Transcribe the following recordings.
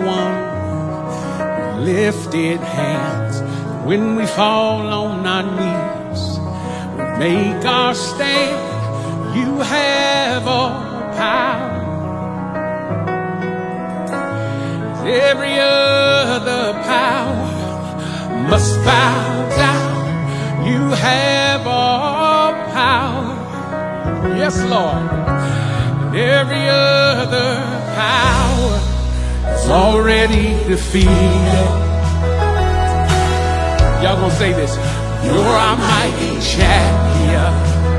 one. Lifted hands when we fall on our knees. We make our stand. You have all power. Every other power must bow down. You have all power. Yes, Lord. Every other power is already defeated. Y'all gonna say this. You're our mighty champion,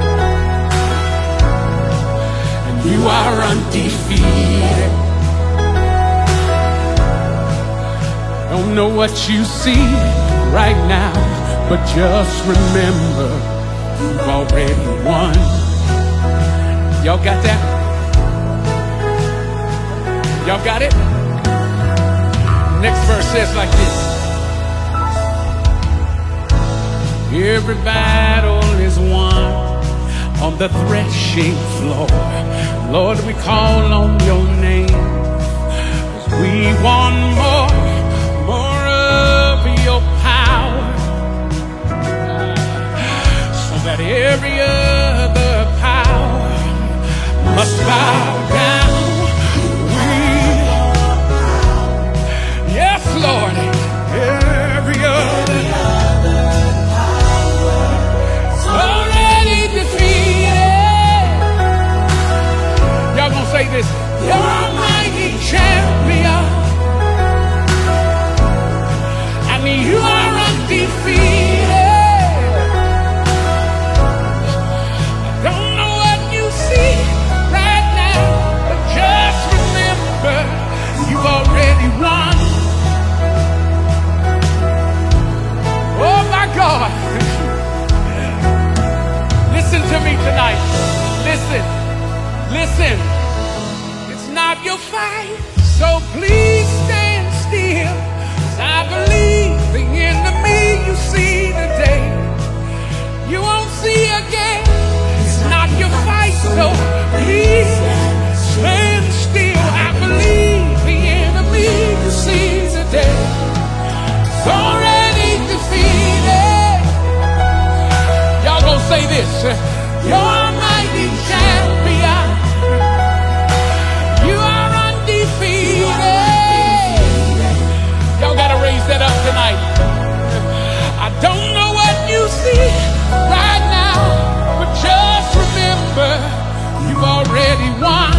and you are undefeated. Don't know what you see right now, but just remember you've already won. Y'all got that? Y'all got it? Next verse says like this. Every battle is won on the threshing floor. Lord, we call on your name, 'cause we want more of your power, so that every other power must bow down. Yes, Lord, every other power is already defeated. Y'all gonna say this. You're a mighty champion, and you are undefeated. I don't know what you see right now, but just remember you've already won. Oh my God. Listen to me tonight. Listen. Listen. It's not your fight, so please stand still. 'Cause I believe the enemy you see today, you won't see again. It's not your fight, so please stand still. I believe the enemy you see today is already defeated. Y'all gonna say this. You're a mighty champion. You are undefeated. Y'all gotta raise that up tonight. I don't know what you see right now, but just remember you've already won.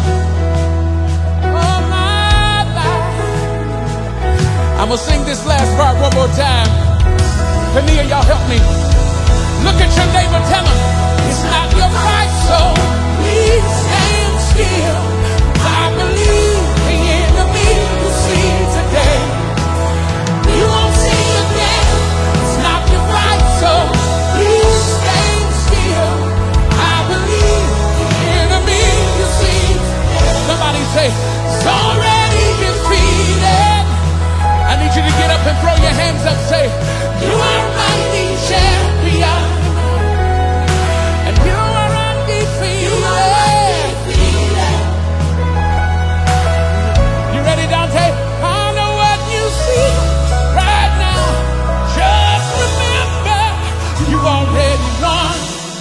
Oh my life. I'm gonna sing this last part one more time. Kania, y'all help me. Look at your neighbor, tell him it's not your fight, so please stand still. I believe the enemy you see today, you won't see again. It's not your fight, so please stand still. I believe the enemy you see today. Somebody say, it's already defeated. I need you to get up and throw your hands up. Say, you are mighty champion, and you are undefeated. You ready, Dante? I know what you see right now. Just remember, you already won.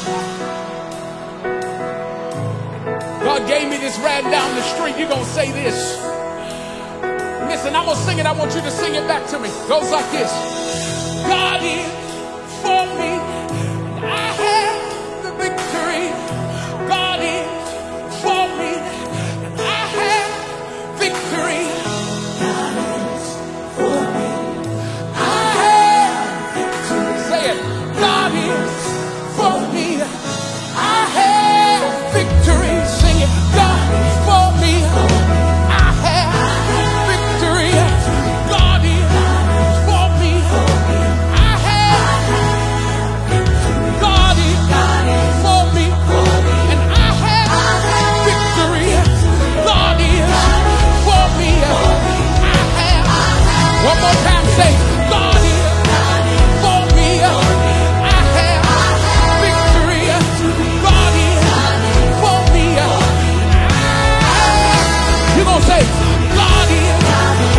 God gave me this ride down the street. You're gonna say this. Listen, I'm gonna sing it. I want you to sing it back to me. Goes like this. God is for me, and I have the victory. God is for me, and I have victory. God is for me, I have victory. Say it. God is for me, I have victory. Sing it. God is for me, I have victory. God is for me, I have victory. God is for me, and I have victory. God is for me, I have. One more time, say, God is for me, I have victory. God is for me, you're gonna say, God is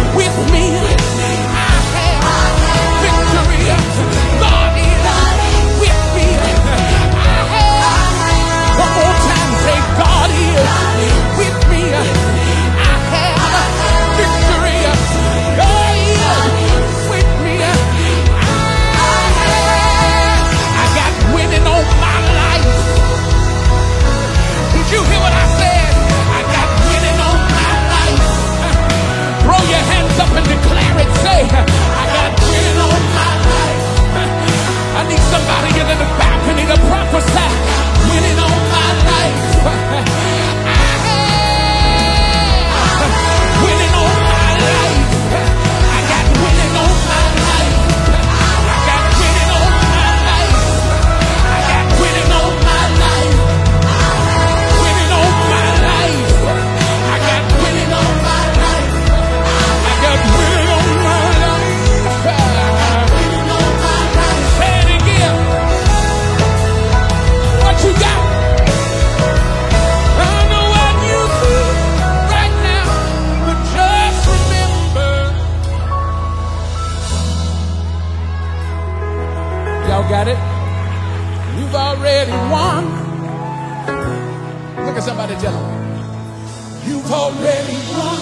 got it. You've already won. Look at somebody, tell them, you've already won.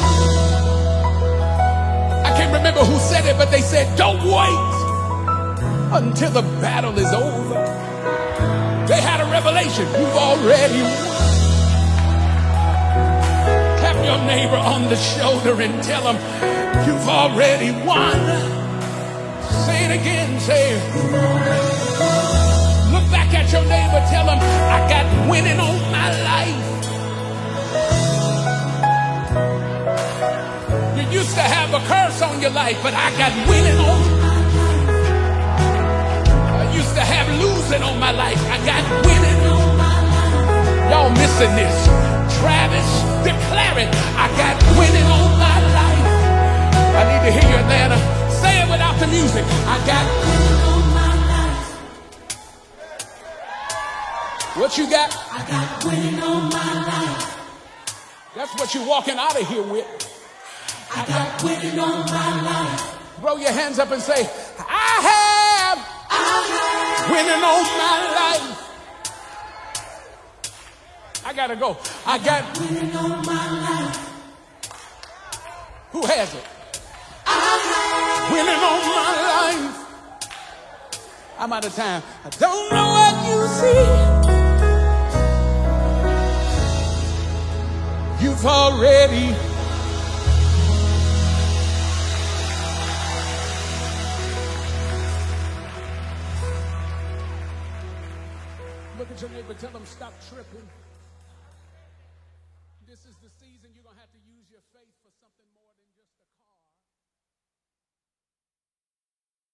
I can't remember who said it, but they said, don't wait until the battle is over. They had a revelation. You've already won. Tap your neighbor on the shoulder and tell him, you've already won. Say it again, say it. Look back at your neighbor, tell him, I got winning on my life. You used to have a curse on your life, but I got winning on my life. I used to have losing on my life. I got winning on my life. Y'all missing this. Travis, declare it. I got winning on my life. I need to hear you, Atlanta. Say it without the music. I got winning on my life. What you got? I got winning on my life. That's what you're walking out of here with. I got winning on my life. Throw your hands up and say, I have winning on my life. I gotta go. I got winning on my life. Who has it? I have winning on my life. I'm out of time. I don't know what you see. You've already. Look at your neighbor, tell them stop tripping.